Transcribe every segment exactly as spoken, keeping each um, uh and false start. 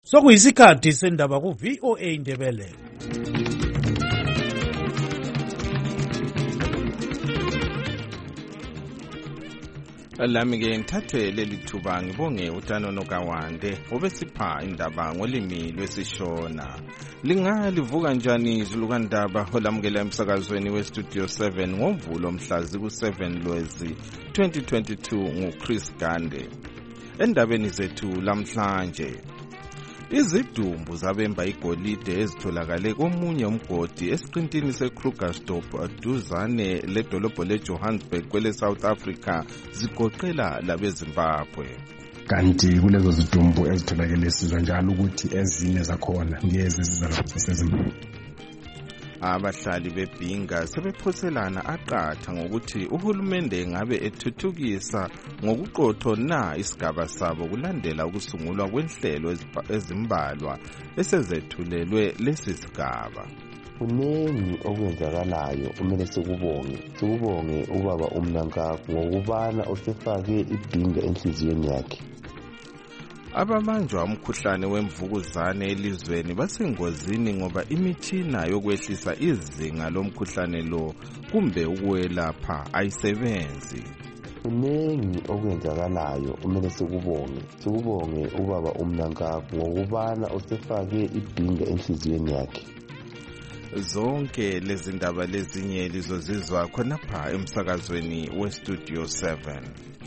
Sokuyisikhathi sendaba ku V O A Indebele. Lami ke ngithathe leli thuba ngibonge uTanono Kawande obesipha indaba ngolimi lwesishona. Lingalivuka njani izulu kandaba olamukela emsakazweni we Studio seven ngoMvulo mhlazi ku seven Lwezi twenty twenty-two nguChris Gande. Endabeni zethu lamhlanje, izidumbu zabemba igolide ezitholakale komunye umgodi esiqintini seKrugersdorp duzane ledolobho leJohannesburg kwele South Africa zigoqela labeZimbabwe. Kanti kulezo zidumbu ezitholakele sizwa njalo ukuthi ezinye zakhona ngeze zizalasezimbabwe. Abahlali beBhinga sebephoselana aqatha ngokuthi uhulumende ngabe ethuthukisa ngokuqotho na isigaba sabo kulandela ukusungulwa kwenhlelo ezimbalwa esezethulelwe lesi sigaba. Kunengi okwenzakalayo kumele sikubonge sikubonge ubaba uMnankakho ngokubana usefake iBhinga enhliziyweni yakhe. Ababanjwa umkhuhlane wemvukuzane elizweni basengozini ngoba imithina yokwehlisa izinga lomkhuhlane lo kumbe ukwelapha ayisebenzi. Kunengi okwenzakalayo kumele sikubonge sikubonge ubaba uMnankakho ngokubana usefake iBhinga enhliziyweni yakhe. Zonke lezi ndaba lezinye lizozizwa khonapha emsakazweni we Studio seven.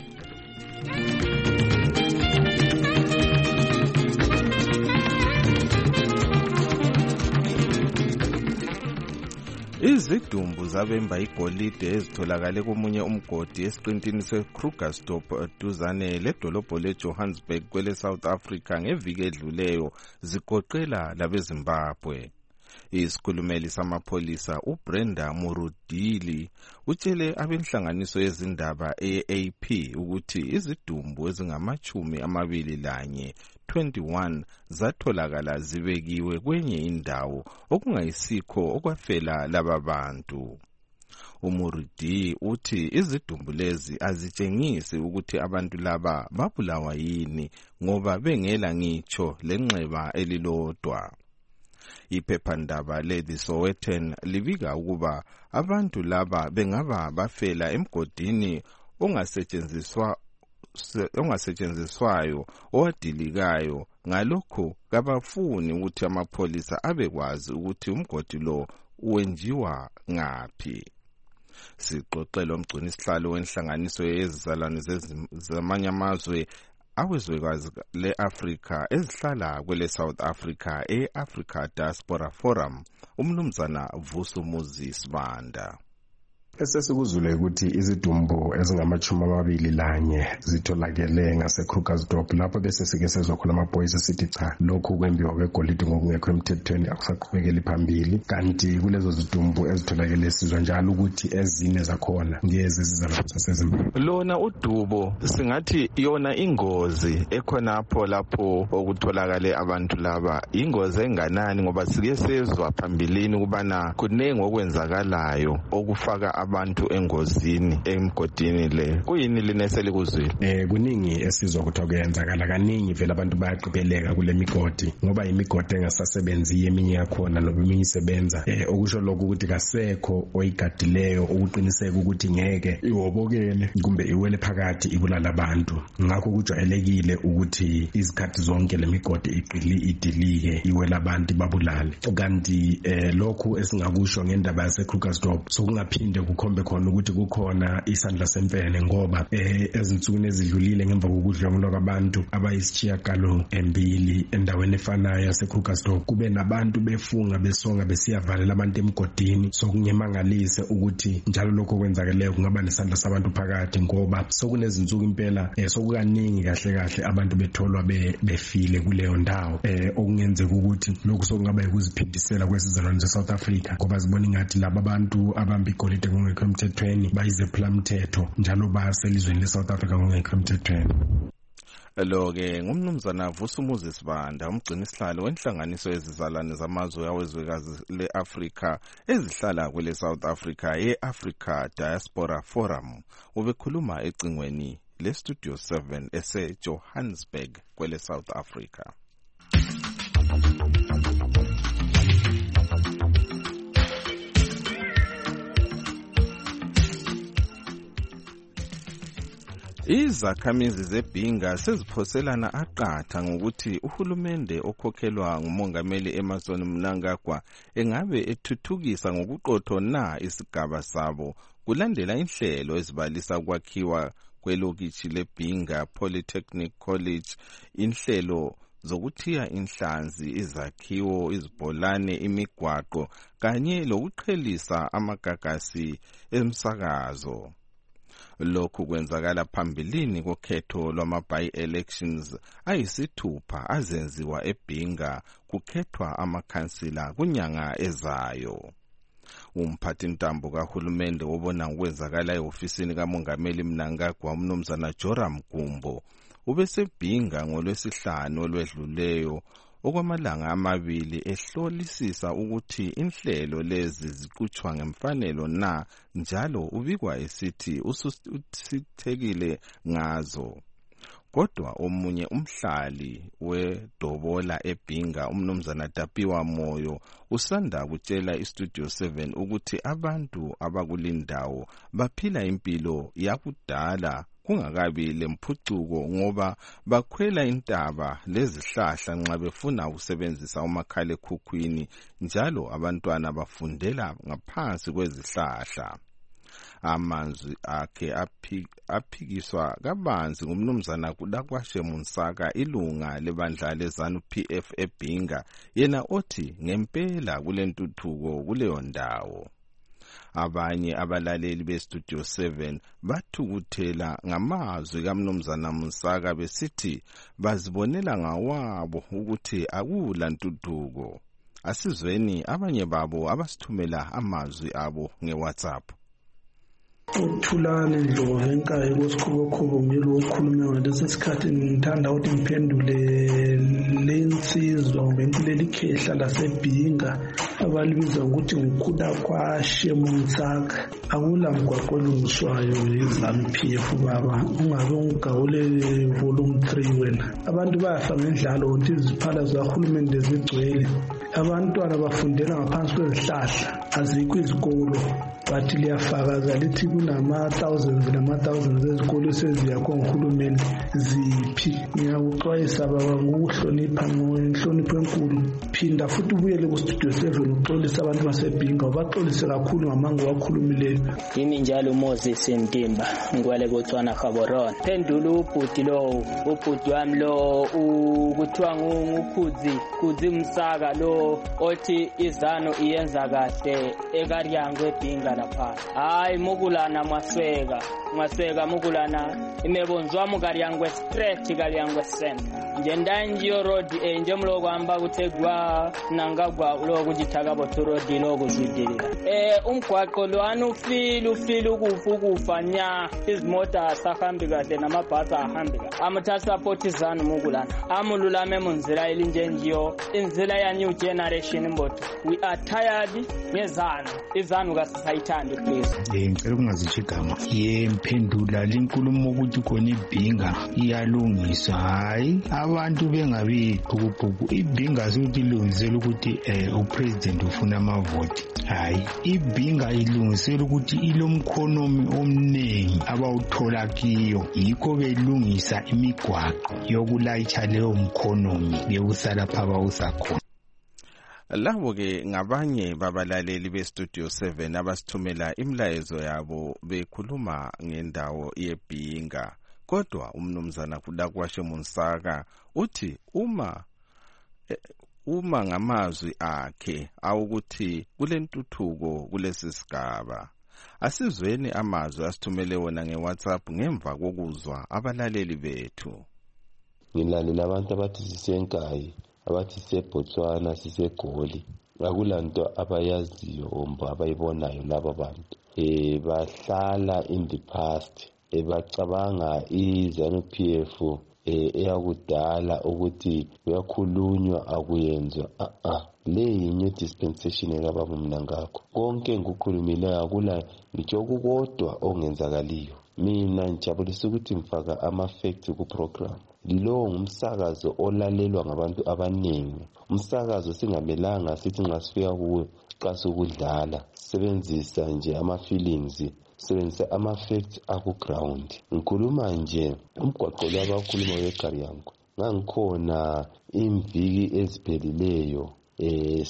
Izidumbu zabemba igolide ezitholakale komunye umgodi esiqintini seKrugersdorp duzane ledolobho leJohannesburg kwele South Africa ngeviki edluleyo zigoqela labeZimbabwe. Isikhulumeli samapholisa uBrenda Murudili utshele abenhlanganiso yezindaba e-A P ukuthi izidumbu ezingamachumi amabili lanye twenty-one zatholakala zibekiwe kwenye indawo okungayisikho okwafela laba bantu. Umurudi uthi izidumbu lezi azitshengisi ukuthi abantu laba babulawa yini ngoba bengela ngitsho lenxeba elilodwa. Iphephandaba leThe Sowetan libika ukuba abantu laba bengaba bafela emgodini ongasetshenziswa ongasetshenziswayo owadilikayo. Ngalokho kabafuni ukuthi amapholisa abekwazi ukuthi umgodi lo wenjiwa ngaphi. Siqoqela umgcini isihlalo wenhlanganiso yezizalwane zamanye amazwe awezwekazi le-Afrika ezihlala kwele South Africa e-Africa Diaspora Forum, umnumzana Vusumuzi Sibanda. Esesikuzule ukuthi izidumbu ezingamachumi amabili lanye zitholakele ngaseKrugersdorp lapho bese sike sezwa khona amaphoyisa sithi cha lokhu kwembiwa kwegolide ngokungekho emthethweni akusaqhubekeli phambili. Kanti kulezo zidumbu ezitholakele sizwa njalo ukuthi ezinye zakhona ngeze zizalasezimbabwe. Lona udubo singathi yona ingozi ekhonapho lapho okutholakale abantu laba ingozi enganani ngoba sike sezwa phambilini ukubana kunengi okwenzakalayo okufaka abantu engozini emgodini le. Kuyini linesele kuzwile? Eh kuningi esizwa ukuthi okuyenzakala kaningi vele abantu bayaqhubeleka kule migodi ngoba imigodi engasasebenzi eminye yakhona noba eminye isebenza eh okusho lokho ukuthi kasekho oyigadileyo ukuqiniseka ukuthi ngeke iwobokele kumbe iwele phakathi ibulala abantu. Ngakho kujwayelekile ukuthi izikhathi zonke le migodi iqili idilike iwela abantu babulale. Kanti eh lokho esingakusho ngendaba yaseKrugersdorp sokungaphinde kukhombe khona ukuthi kukhona isandla semfene ngoba eh ezinsukwini ezidlulile ngemva kokudlwengulwa kwabantu abayisishiyagalo embili endaweni efanayo yaseKrugersdorp kube nabantu befunga besonga besiyavalela abantu emgodini. Sokungemangalise ukuthi njalo lokho kwenzakeleyo kungaba nesandla sabantu phakathi ngoba sokunezinsuku impela eh sokukaningi kahle kahle abantu betholwa befile kuleyo ndawo eh okungenzeka ukuthi lokho sokungaba ukuziphindisela kwesizalwane seSouth Africa ngoba zibona ingathi laba bantu abamba igolide ngokungekho emthethweni bayizephula umthetho njalo baselizweni leSouth Africa ngokungekho emthethweni. Lo-ke ngumnumzana Vusumuzi Sibanda umgcini isihlalo wenhlanganiso yezizalwane zamazwe awezwekazi le-Afrika ezihlala kwele South Africa ye-Africa Diaspora Forum ubekhuluma ecingweni le-Studio seven ese-Johannesburg kwele South Africa. Izakhamizi zebhinga seziphoselana aqatha ngokuthi uhulumende okhokhelwa ngumongameli Emmerson Mnangagwa engabe ethuthukisa ngokuqotho na isigaba sabo kulandela inhlelo ezibalisa ukwakhiwa kwelokitshi lebhinga Polytechnic College, inhlelo zokuthiya inhlanzi, izakhiwo, izibholane, imigwaqo kanye lokuqhelisa amagagasi emsakazo. Lokhu kwenzakala phambilini kokhetho lwama-by-elections ayisithupha azenziwa eBhinga kukhethwa amakhansila kunyanga ezayo. Umphathintambo kahulumende obona ngokwenzakala ehofisini kamongameli Mnangagwa uMnumzana Joram Gumbo ubeseBhinga ngolwesihlanu olwedluleyo okwamalanga amabili ehlolisisa ukuthi inhlelo lezi ziqhutshwa ngemfanelo na njalo ubikwa esithi ususithekile ngazo. Kodwa omunye umhlali weDobola eBhinga uMnumzana Tapiwa Moyo usanda kutshela iStudio seven ukuthi abantu abakulindawo baphila impilo yakudala kungakabi lemphucuko ngoba bakhwela intaba lezihlahla nxa befuna ukusebenzisa umakhalekhukhwini njalo abantwana bafundela ngaphansi kwezihlahla. Amanzi akhe aphikiswa kabanzi ngumnumzana Kudakwashe Munsaka, ilunga lebandla leZANU P F eBhinga, yena othi ngempela kulentuthuko kuleyo ndawo. Abanye abalaleli beStudio seven bathukuthela ngamazwi kaMnumzana Munsaka besithi bazibonela ngawabo ukuthi akula ntuthuko. Asizweni abanye babo abasithumela amazwi abo ngeWhatsApp. Uthulane Ndlovu enkayi kwesikhubo ngilo okhuluma ngalesi sikhathi ngithanda ukuthi ngiphendule lensizwa ngempileli khehla laseBhinga abalibiza ukuthi nguKudakwashe Munsaka. Akula mgwaqo olungiswayo yiZANU P F baba, ungabe ungigawule volume three wena. Abantu bayafa ngendlalo ukuthi iziphala zikahulumende zigcwele. Abantwana bafundela ngaphansi kwezihlahla, azikho izikolo. Bathi liyafakaza lithi kunama thousands nama thousands ezikolo seziyakho nguhulumeni ziphi. Ngiyakuxwayisa baba ngokuhlonipha ngenhlonipho enkulu. Phinda futhi ubuyele kuStudio seven uxolisa abantu baseBhinga, ubaxolise kakhulu ngamango wakhulumileyo. Yimi njalo Moses Ntimba ngwale koTswana Gaborone. Phendula ubhuti lo, ubhuti wami lo ukuthiwa ngukhuzi, Khudzi Msaka lo othi iZANU iyenza kahle ekaryango eBhinga lapha. Hayi mukulana Masweka, Masweka mukulana imebonzwa mukaryango straight karyango center. Nje ndanjiyo road enje mloko amba kuthegwa Mnangagwa lo kujithaka botho road lo kuzidilila. Eh umgwaqo lo anufile ufile ukufa ukufa nya izimota sahambi kahle namabhasi ahambi kahle. Amtha support iZANU mukulana. Amululame munzila elinje njiyo inzila ya new generation mboto. We are tired ngeZANU. iZANU kasayithandi please. Eh ngicela ukungazijigama. Yemphendula linkulumo ukuthi khona iBhinga iyalungiswa. Hayi abantu bengabi phukuphuku. iBhinga sokuthi ilungisela ukuthi eh upresident ufuna amavoti. Hayi iBhinga ilungisela ukuthi ilomkhonomi omningi abawuthola kiyo, yikho belungisa imigwaqo yokulayitsha leyo mkhonomi yokusala phaba usakhona. Labo ke ngabanye babalaleli beStudio seven abasithumela imlayezo yabo bekhuluma ngendawo yeBhinga. Kodwa umnumzana Kudakwashe Munsaka uthi uma uma ngamazwi akhe awukuthi kulentuthuko kulesi sigaba. Asizweni amazwi asithumele wona ngeWhatsApp ngemva kokuzwa abalaleli bethu. Ngilalela abantu abathi sisenkayi, abathi siseBotswana, siseGoli. Akulanto abayaziyo omba abayibonayo laba bantu. Eh bahlala in the past. Ebacabanga iZANU P F eh eyakudala ukuthi uyakhulunywa akuyenzwa. Ah ah le new dispensation ekababa Mnangagwa. Konke ngukhulumile akula ngitsho kukodwa ongenzakaliyo. Mina ngijabulisa ukuthi mfaka ama facts ku program. lo ngumsakazo olalelwa ngabantu abaningi. Umsakazo singamelanga sithi nxa sifika kuwo xa sokudlala sebenzisa nje ama feelings, sebenzisa ama facts aku ground. Ngikhuluma nje umgwaqo labakhuluma weGariyango, ngangikhona imviki eziphelileyo eh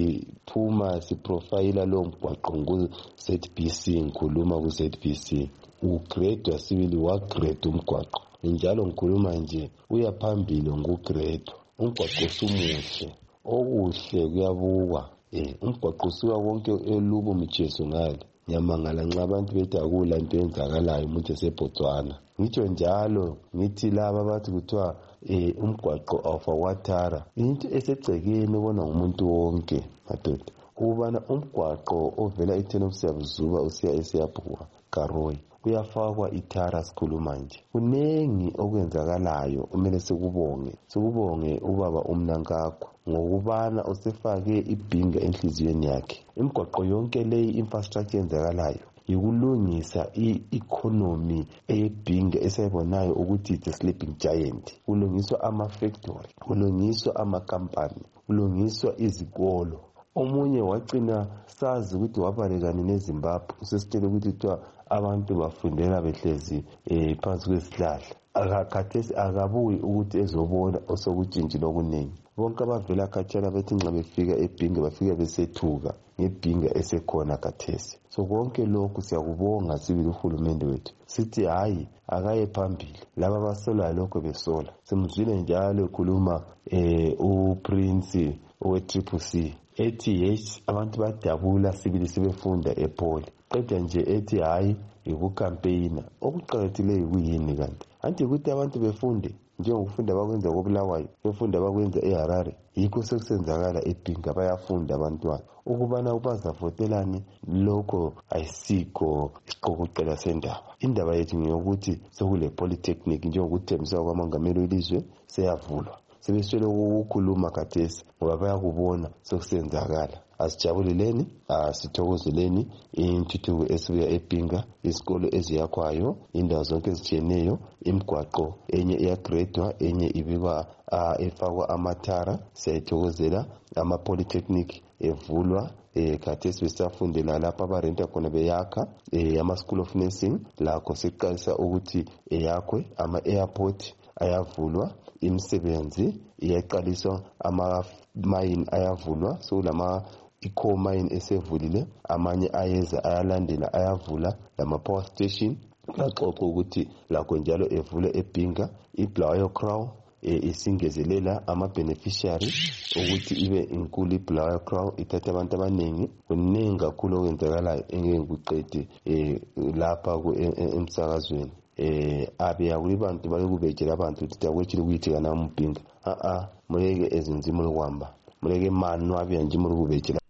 siphuma siprofile lo mgwaqo ku Z B C, ngikhuluma ku Z B C, ugrade wasibili wagrade umgwaqo, njalo ngikhuluma nje uyaphambili ngugrade. Umgwaqo usumuhle, okuhle kuyabukwa. Eh umgwaqo usuka konke elubo mijeso ngale. Nyamangala nxa abantu bethi akula into enzakalayo umuntu eseBotswana. Ngitsho njalo ngithi laba bathi kuthiwa eh umgwaqo awufawatara, into esegcekeni ubona ngumuntu wonke madoda, ubana umgwaqo ovela eThekwini usiya eSiyabhuwa Karoyi uyafakwa ithara. Sikhuluma nje kunengi okwenzakalayo, kumele sikubonge sikubonge ubaba uMnankagwa ngokubana usefake ibhinga enhliziyweni yakhe. Imigwaqo yonke leyi infrastructure enzakalayo yikulungisa i-economy eyebhinga esayibonayo ukuthi it's a sleeping giant. Kulungiswa ama-factory, kulungiswa ama-company, kulungiswa izikolo. Omunye wagcina sazi ukuthi wabalekani neZimbabwe, usesitshela ukuthi kuthiwa abantu bafundela behlezi eh phansi kwesihlahla. Akakhathesi akabuyi ukuthi ezobona osokutshintshile okuningi. Bonke abavela khatshana bethi nxa befika ebhinga bafika besethuka ngebhinga esekhona khathesi. So konke lokhu siyakubonga sibili uhulumende wethu, sithi hayi akaye phambili. Laba basolayo lokho besola. Simzwile njalo ekhuluma eh uPrince owe Triple C ethi yes abantu badabula sibili sebefunda ePoli. Qeda nje ethi hayi ikucampaigner. Okuqhakathekileyo kuyini kanti? Anti ukuthi abantu befunde njengokufunda bakwenza koBulawayo, befunda bakwenza eHarare. Yikho sekusenzakala ebhinga, bayafunda abantwana. Ukubana ubazavotelani lokho ayisikho isiqokoqela sendaba. Indaba yethu ngiyokuthi sokule polytechnic njengokuthembisa kwamangameli welizwe seyavulwa. Sebeswele ukukhuluma khathesi ngoba bayakubona sokusenzakala. Asijabuleleni, asithokozeleni intuthuko esibuya eBhinga, isikolo eziyakhwayo, indawo zonke ezitshiyeneyo, imigwaqo enye iyagradwa, enye ibikwa efakwa amathara. Siyayithokozela ama polytechnic evulwa. Eh khathesi besafundela lapha abarenta khona beyakha eh ama school of nursing, lakho siqalisa ukuthi eyakhwe. Ama airport ayavulwa, imisebenzi iyaqaliswa, ama mine ayavulwa. So lama i-coal mine esevulile, amanye ayeza ayalandela ayavula. Lama power station baxoxa ukuthi lakho njalo evule eBhinga. iBulawayo Crown isingezelela ama beneficiary ukuthi ibe inkulu. iBulawayo Crown ithatha abantu abaningi, kuningi kakhulu okwenzakalayo engeke ngikuqede eh lapha emsakazweni. Eh abeya kulibantu bayekubejela abantu ukuthi takwetshile kuyithi kana umbhinga a a muleke ezinzimo lokwamba, muleke manu abeya nje mulukubejela.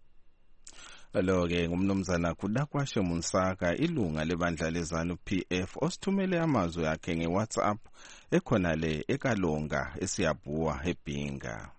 Lo ke ngumnumzana Kudakwashe Munsaka, ilunga lebandla lezanu P F, osithumele amazwi yakhe ngeWhatsApp ekhona le eKalonga eSiyabhuwa eBhinga.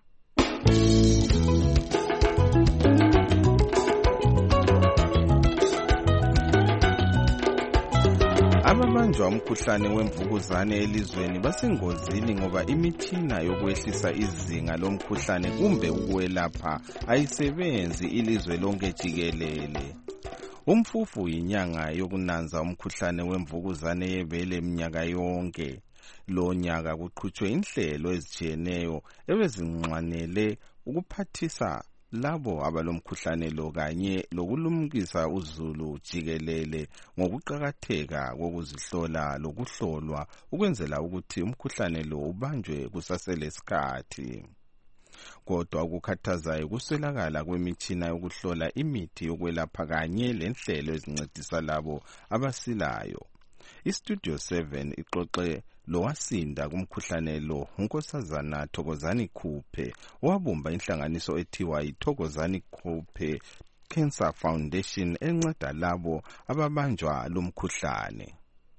Ababanjwa umkhuhlane wemvukuzane elizweni basengozini ngoba imithina yokwehlisa izinga lomkhuhlane kumbe ukwelapha ayisebenzi ilizwe lonke jikelele. Umfufu yinyanga yokunanza umkhuhlane wemvukuzane yebele iminyaka yonke. Lo nyaka kuqhutshwe inhlelo ezitshiyeneyo ebezinxwanele ukuphathisa labo abalomkhuhlane lo kanye lokulumkisa uzulu jikelele ngokuqhakatheka kokuzihlola lokuhlolwa ukwenzela ukuthi umkhuhlane lo ubanjwe kusaselesikhathi. Kodwa ukukhathazayo kuswelakala kwemitshina yokuhlola imithi yokwelapha kanye lenhlelo ezincedisa labo abasilayo. iStudio seven ixoxe lowasinda kumkhuhlane lo uNkosazana Thokozani Khuphe wabumba inhlanganiso ethiwa iThokozani Khuphe Cancer Foundation enceda labo ababanjwa lumkhuhlane.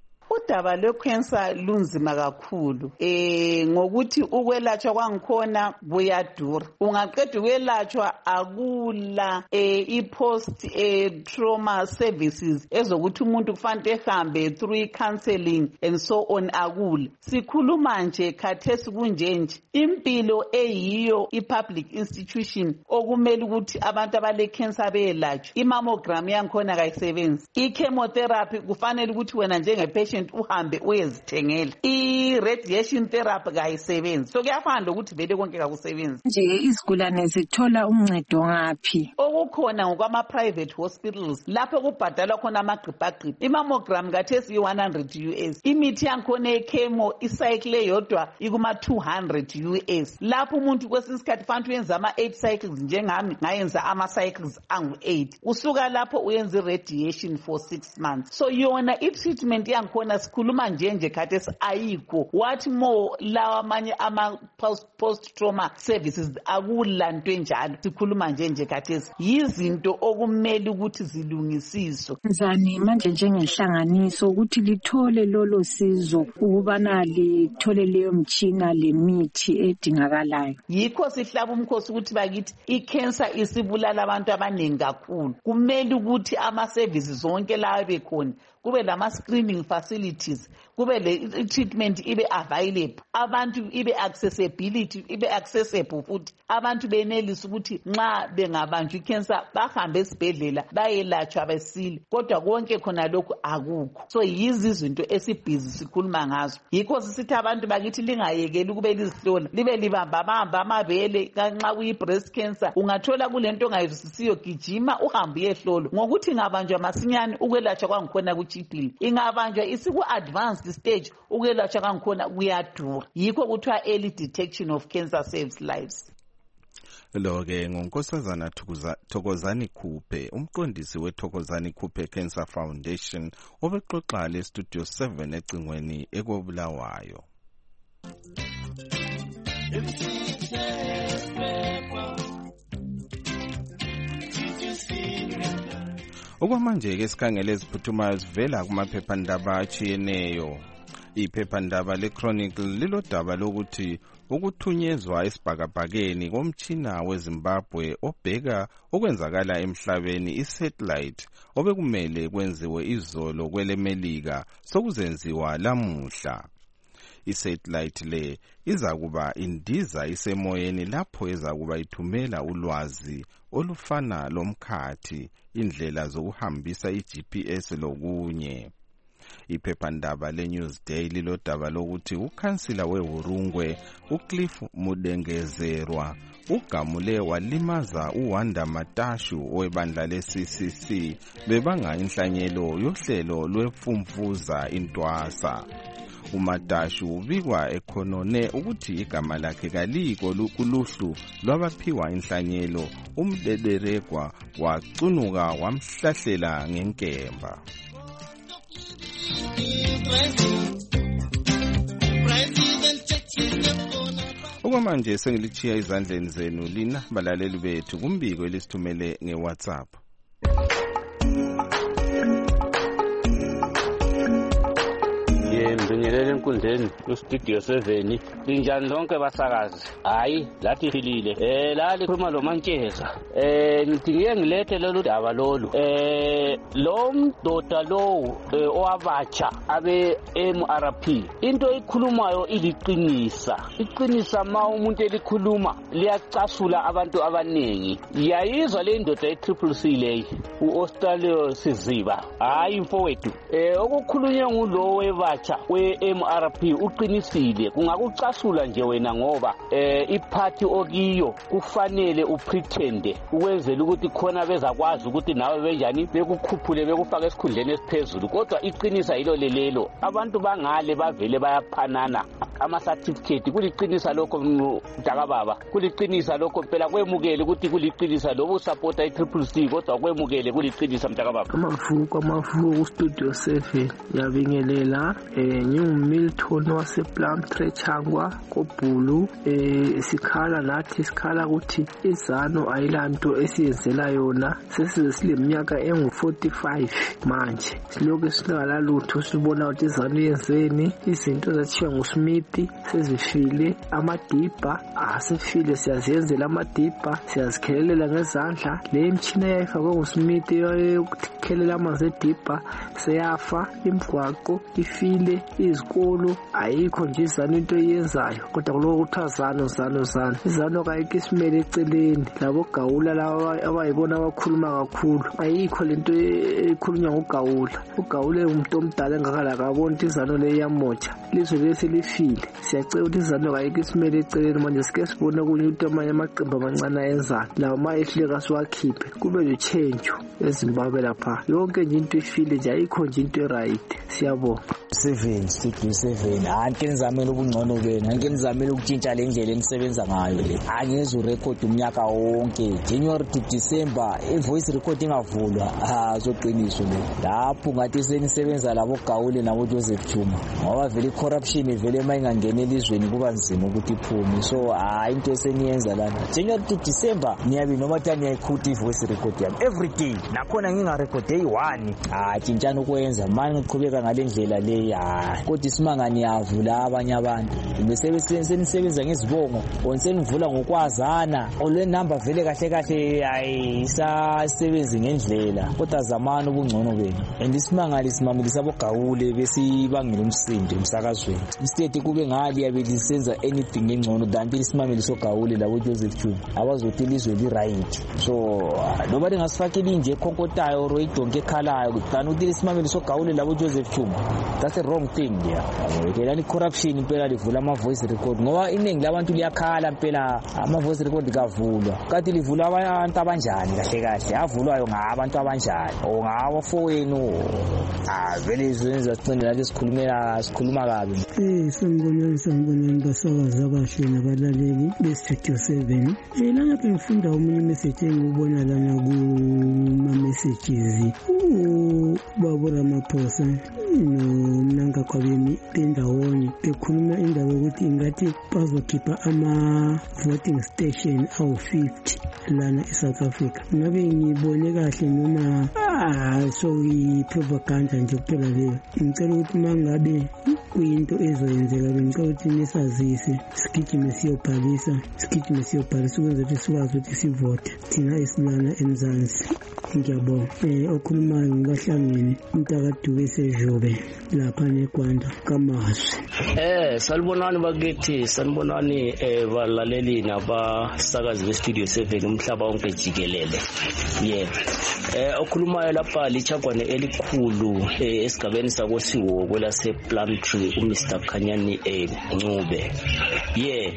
udaba lwe-cancer lunzima kakhulu eh ngokuthi ukwelatshwa kwangikhona buyadura. Ungaqeda ukwelatshwa akula eh i-post eh trauma services ezokuthi umuntu kufanele ehambe through counseling and so on akula. Sikhuluma nje khathesi kunjenje impilo eyiyo i-public institution okumele ukuthi abantu abale cancer beyelatshwa. I-mammogram yangikhona kayisebenzi. I-chemotherapy kufanele ukuthi wena njenge-patient uhambe uyezithengela. I-radiation therapy kayisebenzi. So kuyafana lokuthi vele konke kakusebenzi. Nje izigulane zithola uncedo ngaphi? Okukhona ngokwama-private hospitals lapho kubhadalwa khona amagqibhagqibha. I-mammogram kathesi yi-one hundred U S. Imithi yangikhona ye-chemo icycle yodwa ikuma-two hundred U S. Lapho umuntu kwesinye isikhathi fanele uyenza ama-eight cycles njengami ngayenza ama-cycles angu-eight. Usuka lapho uyenza i-radiation for six months. So yona i-treatment yangikhona sikhuluma njenje khathesi ayikho. What more lawa amanye ama-post-trauma services akulanto enjalo. Sikhuluma njenje khathesi yizinto okumele ukuthi zilungisiswe. Nzani manje njengenhlanganiso ukuthi lithole lolo sizo ukubana lithole leyo mtshina lemithi edingakalayo. Yikho sihlaba umkhosi ukuthi bakithi i-cancer isibulala abantu abaningi kakhulu. Kumele ukuthi ama-services zonke lawa bekhona kube lama-screening facilities, kube le treatment ibe available, abantu ibe accessibility ibe accessible futhi abantu benelisa ukuthi nxa bengabanjwa i-cancer bahambe esibhedlela bayelatshwa besile. Kodwa konke khona lokhu akukho. So yizi izinto esibhizi sikhuluma ngazo. Yikho sisithi abantu bakithi lingayekeli ukube lizihlola libe libamba bamba amabele kanxa kuyi-breast cancer ungathola kulento ongayizwisisiyo gijima uhambe uyehlolwa ngokuthi ngabanjwa masinyane ukwelatshwa kwangikhona kuchipile. Ingabanjwa isiku-advanced stage ukwelatshwa kwangikhona kuyadura. Yikho kuthiwa early detection of cancer saves lives. Lo-ke ngonkosazana Thokozani Khuphe, umqondisi we-Thokozani Khuphe Cancer Foundation obexoxa le-Studio seven ecingweni ekobulawayo. Okwamanje-ke sikhangele eziphuthumayo zivela kumaphephandaba atshiyeneyo. Iphephandaba le-Chronicle lilodaba lokuthi ukuthunyezwa esibhakabhakeni komtshina weZimbabwe obheka okwenzakala emhlabeni i-satellite obekumele kwenziwe izolo kwelemelika sokuzenziwa lamuhla. I-satellite le izakuba indiza isemoyeni lapho izakuba ithumela ulwazi olufana lomkhathi, indlela zokuhambisa i-G P S lokunye. Iphephandaba le-Newsday lilodaba lokuthi ukhansila weHurungwe uCliff Mudengezerwa ugamule walimaza uWanda Matashu owebandla le-C C C bebanga inhlanyelo yohlelo lwemfumfuza intwasa. uMatashu ubikwa ekhonone ukuthi igama lakhe kaliko kuluhlu lwabaphiwa inhlanyelo. Umdederekwa wacunuka wamhlahlela ngenkemba. Okwamanje sengilichiya izandleni zenu lina balaleli bethu kumbiko elisithumele ngeWhatsApp. Ngibingelele enkundleni kuStudio seven. Linjani lonke basakazi? Hayi, lathi philile. Eh la likhuluma lo Mantsheza. Eh ngithi ngeke ngilethe lolu daba lolu. Eh lo mdoda lo owabatsha abe M R P. Into ekhulumayo iliqinisa. Iqinisa ma umuntu elikhuluma liyacasula abantu abaningi. Yayizwa le ndoda e-Triple C leyi uAustralio Siziba. Hayi mfowethu. Eh okukhulunywa ngulo webatsha we-M R P uqinisile. Kungakucasula nje wena ngoba eh iphathi okiyo kufanele upretende ukwenzela ukuthi khona bezakwazi ukuthi nawe benjani bekukhuphule bekufaka esikhundleni esiphezulu. Kodwa iqinisa yilo lelelo abantu bangale bavele bayaphanana ama-certificate kuliqinisa lokho mntakababa kuliqinisa lokho phela kwemukele ukuthi kuliqinisa lobo supporta i-triple C kodwa kwemukele kuliqinisa mntakababa. Amavuko amavuko ku-studio seven yabingelela eh ngingumilton waseplum trechangwa kobhulu eh sikhala nathi sikhala ukuthi izano ayilanto esiyenzela yona sesize sileminyaka engu forty-five manje silokho sinala lutho sibona ukuthi izano yenzeni izinto ezathiwa nguSmith sezifile amadibha asefile siyazenzela amadibha siyazikhelelela ngezandla le mchina yayifakwe nguSmith yokukhelela amanzi edibha seyafa imigwaqo ifile izikolo ayikho nje izano into yenzayo kodwa kuloko kuthiwa zano zano zano izano kayike isimele eceleni labo gawula laba abayibona abakhuluma kakhulu ayikho lento ekhulunywa ngogawula ugawule umuntu omdala engakala kabona izano le yamoja lizo lesi lifile siyacela ukuthi izano kayike isimele eceleni manje sike sibone kunye ukuthi amanye amaqembu amancane ayenzana lawo ma ehleka siwakhiphe kube le change eZimbabwe lapha yonke nje into ifile nje ayikho nje into right siyabonga. seven studio seven anke nizamela ubungcono benu anke nizamela ukutshintsha le ndlela enisebenza ngayo le angeze urecord umnyaka wonke January to December ivoice recording avulwa ha zoqiniso le lapho ngathi senisebenza labo Gawule nabo Joseph Chuma ngoba vele corruption vele mayingangena elizweni kuba nzima ukuthi iphume so hayi into eseniyenza lana January to December niyabi noma tani yayikhutha ivoice record yami every day nakhona nginga record day one ah tshintshana ukwenza manje ngiqhubeka ngale ndlela le ya kodwa isimangani yavula abanye abantu besebenze nisebenza ngezibongo onsenivula ngokwazana olwe number vele kahle kahle ayisasebenzi ngendlela kodwa zamana ubungcono benu andisimangali simamilisa abogawule besibangela umsindo emsakazweni instead kube ngali yabelisenza anything engcono than isimamiliso gawule labo Joseph Chuma abazothi ilizwe li right so nobody ngasifakela inje khonkotayo ro idonke khalayo than uthi isimamiliso gawule labo Joseph Chuma that's a wrong thing yeah ke lani corruption impela livula ama voice record ngoba iningi labantu liyakhala impela ama voice record kavulwa kati livula abantu abanjani kahle kahle avulwayo ngabantu abanjani o ngawo fowenu ah vele izenza sicinde la sikhulumela sikhuluma kabi eh sangibona sangibona basakaza kahle nabalaleli bestudio seven eh lana ngifunda umunye message engibona lana ku ma messages ubabura maphosa no nanga kwabeni bendawonye bekhuluma indaba ukuthi ingathi bazokhipha ama voting station awu fifty lana eSouth Africa ngabe ngibone kahle noma ah so i-propaganda nje kuphela leyo ngicela ukuthi mangabe kuyinto ezoyenzeka bengicela ukuthi nisazise sigijime siyobhalisa sigijime siyobhalisa ukwenza ukuthi sikwazi ukuthi sivote thina esilana eMzansi ngiyabonga eh okhulumayo ngahlangene umntakaDube seJobe lapha neGwanda kaMaswi eh salibonani bakithi sanibonani eh balaleli nabasakazi bestudio seven umhlaba wonke jikelele yeah eh okhulumayo lapha lichagwane elikhulu eh esigabeni sakosiwo kwelase Plumtree uMr Khanyani eh Ncube yeah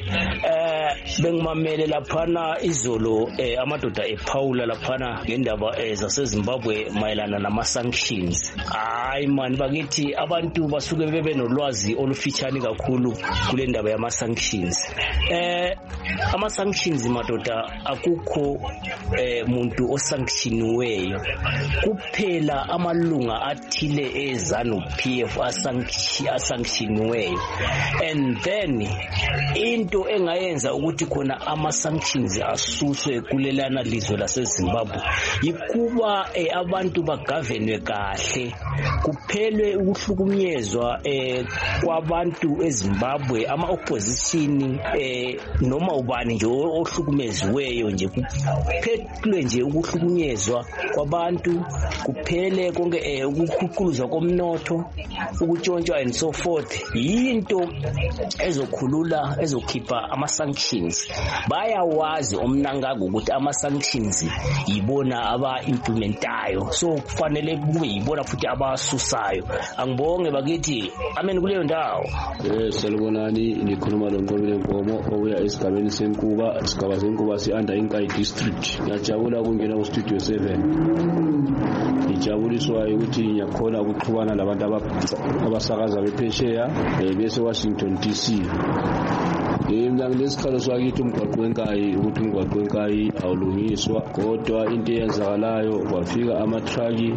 eh bengimamele laphana izolo eh amadoda ePaula laphana ngendaba zaseZimbabwe mayelana nama sanctions hayi man bakithi abantu basuke bebe nolwazi olufitshani kakhulu kule ndaba yama sanctions eh ama sanctions madoda akukho eh muntu osanctioniweyo kuphela amalunga athile ezanu P F asanctioniweyo and then into engayenza ukuthi khona ama sanctions asuswe kulelana lizwe laseZimbabwe kuba eh, abantu bagavenwe kahle kuphelwe ukuhlukunyezwa eh, kwabantu eZimbabwe ama opposition eh, noma ubani nje ohlukumeziweyo nje kuphelwe nje ukuhlukunyezwa kwabantu kuphele konke eh, ukukhuculuzwa komnotho ukutshontshwa and so forth yinto ezokhulula ezokhipha ama-sanctions bayawazi omnangako ukuthi ama-sanctions yibona aba-implementayo, so kufanele kube yibona futhi abasusayo. Angibonge bakithi amen kuleyo ndawo. Eh salibonani, nikhuluma noNqobile Nkomo obuya esigabeni seNkuba, isigaba seNkuba si-under Inkayi district. Ngiyajabula ukungena ku-studio seven. Ngijabuliswa ukuthi ngiyakhona ukuxhumana labantu abasakaza bephesheya bese Washington D C. Mina nginesikhala swakithi umgwaqo weNkayi ukuthi umgwaqo weNkayi awulungiswa, kodwa into eyenzakalayo kwafika ama-truck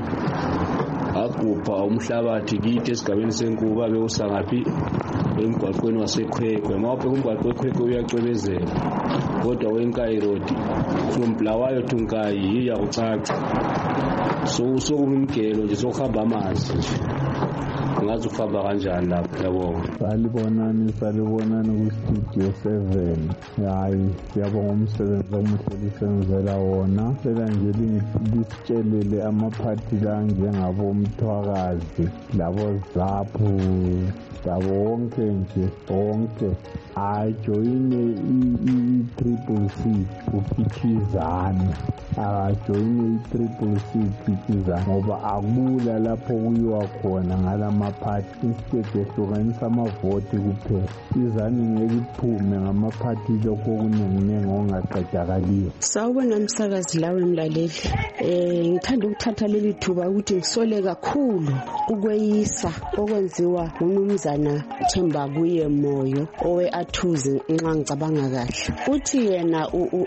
agupha umhlabathi kithi esigabeni seNkuba bewusangaphi emgwaqweni waseKhwekhwe. Mawuphe umgwaqo weKhwekhwe uyacwebezela, kodwa weNkayi road from Bulawayo to Nkayi iyakucaca. So sokumgelo nje sokuhamba amanzi ngathi ukuhamba kanjani lapho yabo. Salibonani salibonani ku-studio seven. Hayi siyabonga umsebenzi omuhle lisenzela wona. Phela nje lisitshelele amaphathi la njengabomthwakazi labo zaphu labo wonke nje wonke ajoyine i-triple C uphithizana, ajoyine i-triple C uphithizana ngoba akula lapho kuyiwa khona ngalamaphathi. Instead ehlukanisa amavoti kuphela, izani ngeke iphume ngamaphathi lokho okuninginengi okungaqedakaliyo. Sawubona msakazi lawe mlaleli. Eh ngithanda ukuthatha leli thuba ukuthi ngisole kakhulu ukweyisa okwenziwa uMnumzana Thembakuye Moyo owe Athuzi nxa ngicabanga kahle. Uthi yena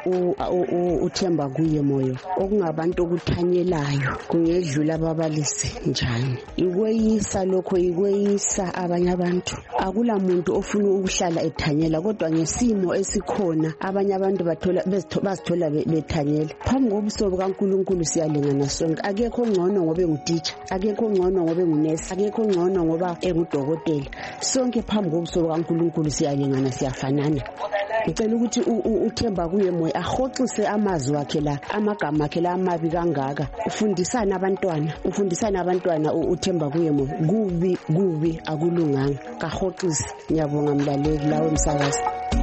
uThembakuye Moyo okungabantu okuthanyelayo kungedlula ababalisi njani. Ikweyisa lokho, ikweyisa abanye abantu. Akula muntu ofuna ukuhlala ethanyela, kodwa ngesimo esikhona abanye abantu bathola bazithola bethanyela. Phambi kobuso bukaNkulunkulu siyalingana sonke. Akekho ngcono ngobe ngutitsha, akekho ngcono ngobe ngunesi, akekho ngcono ngoba engudokotela. Sonke phambi kobuso bukaNkulunkulu siyalingana, siyafanana. Ngicela ukuthi uThembakuye Moyo ahoxise amazwi akhe la, amagama akhe la amabi kangaka. Ufundisana abantwana, ufundisana abantwana uThembakuye Moyo. Kubi kubi akulunganga. Kahoxise. Ngiyabonga mlaleli lawe msakazi.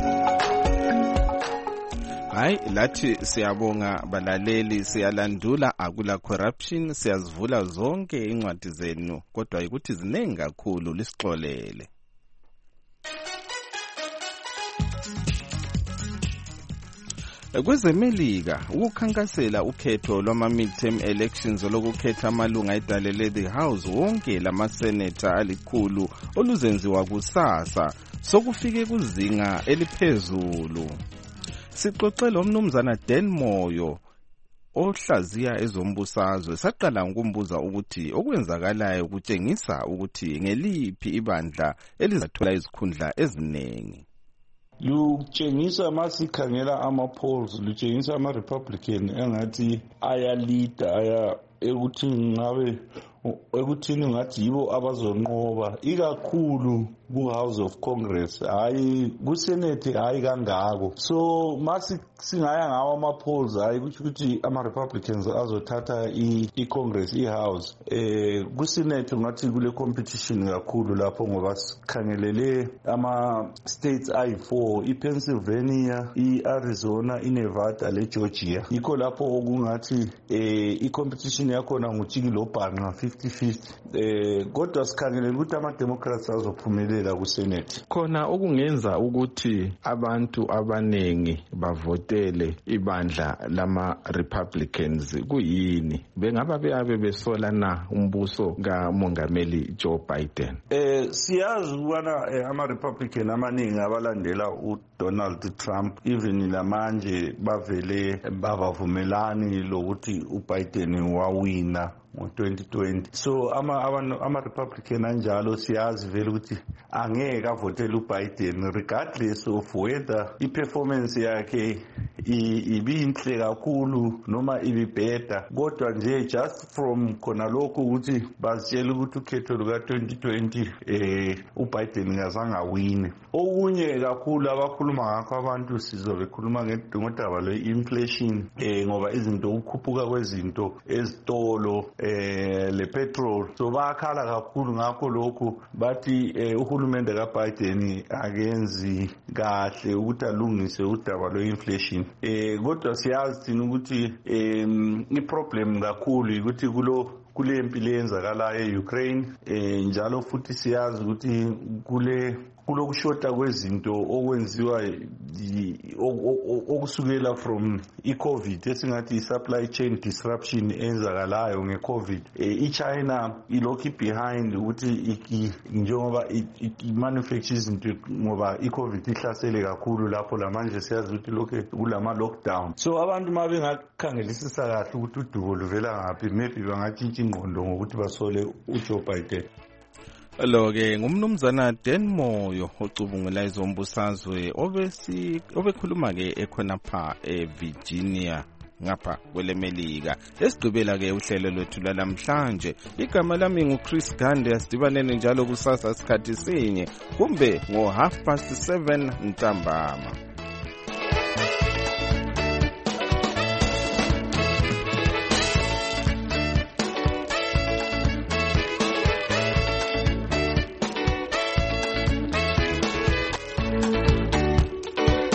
Hayi lathi siyabonga balaleli, siyalandula akula corruption, siyazivula zonke incwadi zenu, kodwa ukuthi zinengi kakhulu lisixolele. Kwezemelika ukukhankasela ukhetho lwama midterm elections olokukhetha amalunga edalele the house wonke lamaseneta alikhulu oluzenziwa kusasa sokufike kuzinga eliphezulu. Sixoxela uMnumzana Dan Moyo ohlaziya ezombusazwe, saqala ngokumbuza ukuthi okwenzakalayo kutshengisa ukuthi ngeliphi ibandla elizathola izikhundla eziningi. Lutshengisa masikhangela ama-polls, lutshengisa ama-Republican engathi ayalida aya ekuthi ngabe ekuthini ngathi yibo abazonqoba ikakhulu ku-House of Congress, hayi ku-Senate, hayi kangako. So masi singaya ngawo ama-polls, hayi kuthi ukuthi ama-Republicans azothatha i-Congress, i-House. Eh ku-Senate ngathi kule competition kakhulu lapho ngoba sikhangelele ama-states ayi-four, i-Pennsylvania, i-Arizona, i-Nevada le-Georgia. Yikho lapho okungathi eh i-competition yakhona ngutshikilo bhanqa fifty fifty. Eh kodwa sikhangelele ukuthi ama-Democrats azophumelela ku-Senate. Khona okungenza ukuthi abantu abanengi bavotele ibandla lama-Republicans kuyini? Bengaba beyabe besola na umbuso kaMongameli Joe Biden? Eh siyazi ukubana eh, ama-Republican amaningi abalandela uDonald Trump even lamanje bavele babavumelani lokuthi uBiden wawina ngo twenty twenty. So ama ama Republican anjalo siyazi vele ukuthi angeke avotele uBiden regardless of whether i-performance yakhe ibinhle kakhulu noma ibibheda, kodwa nje just from khona lokho ukuthi bazitshela ukuthi ukhetho luka twenty twenty eh uBiden ngazange awine. Okunye kakhulu abakhuluma ngakho abantu sizobe khuluma ngodaba lwe-inflation eh ngoba izinto ukukhuphuka kwezinto ezitolo eh eh le petrol so bakhala kakhulu ngakho lokhu bathi uhulumende kaBiden akenzi kahle ukuthi alungise udaba lwe-inflation eh kodwa siyazi thina ukuthi i-problem kakhulu ukuthi kulo kule empilo eyenzakalayo e-Ukraine eh njalo futhi siyazi ukuthi kule kulokushota kwezinto okwenziwa okusukela from i-COVID esingathi i-supply chain disruption enzakalayo nge-COVID i-China ilokhu behind ukuthi njengoba i-manufacture izinto ngoba i-COVID ihlasele kakhulu lapho lamanje siyazi ukuthi lokhu kulama lockdown so abantu ma bengakhangelisisa kahle ukuthi udubo luvela ngaphi maybe bangatshintsha ingqondo ngokuthi basole uJoe Biden. Lo ke ngumnumzana Dan Moyo ocubungula izombusazwe obesi obekhuluma ke ekhona pha eVirginia ngapha kwelemelika. Esigqibela ke uhlelo lwethu lamhlanje. Igama lami nguChris Gande, asidibanene njalo kusasa isikhathi sinye kumbe ngo half past seven ntambama.